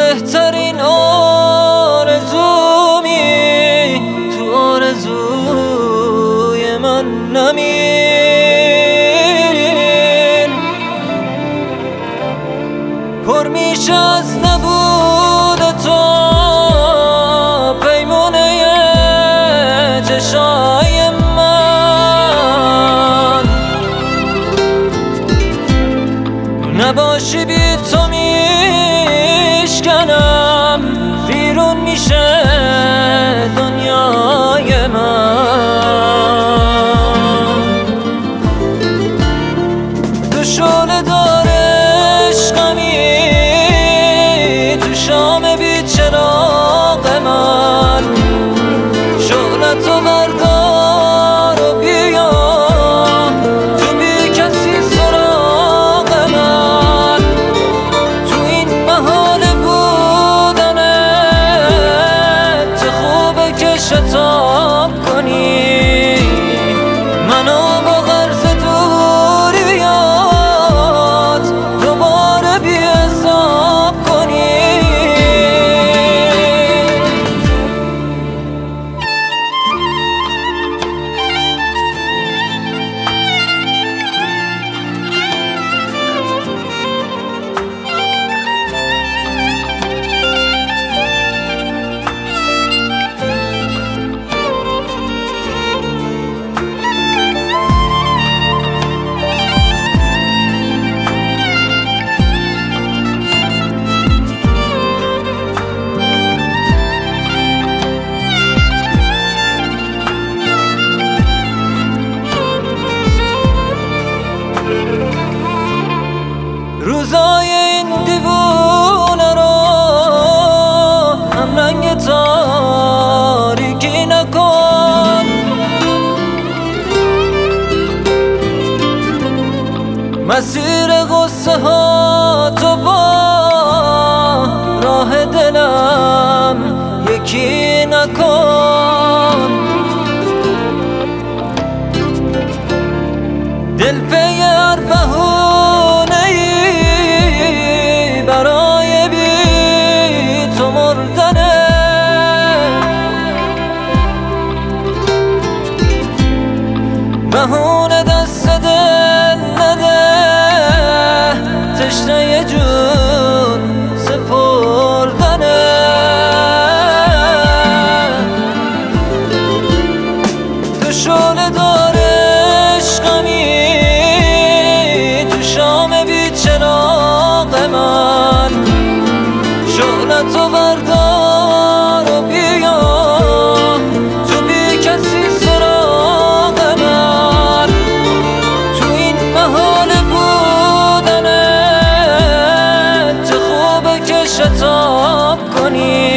بهترین آرزومی، تو آرزوی من نمیر. پر میشه از نبود تو پیمونه چشای من، نباشی بی تو میشکنم، بیرون میشه دنیای من. تو شعله دار عشقمی، تو شام بی چراغ من، شعلتو بردار و بیا تو بی کسی سراغ من. تو این محال بودنت چه خوبه که شتاب کنی، منو با غرض دوریات دوباره بی حساب کنی. روزای این دیوونه رو هم رنگ تاریکی نکن، مسیر غصه ها تو با راه دلم یکی نکن. دل پی هر بهونه‌ای برای بی تو مردنه، بهونه دست دل نده، تشنه جون سپردنه. تو شعله دار عشقمی، تو شام بی چراغ من، شعلتو بردار و بیا تو بی کسی سراغ من. تو این محال بودنت چه خوبه که شتاب کنی،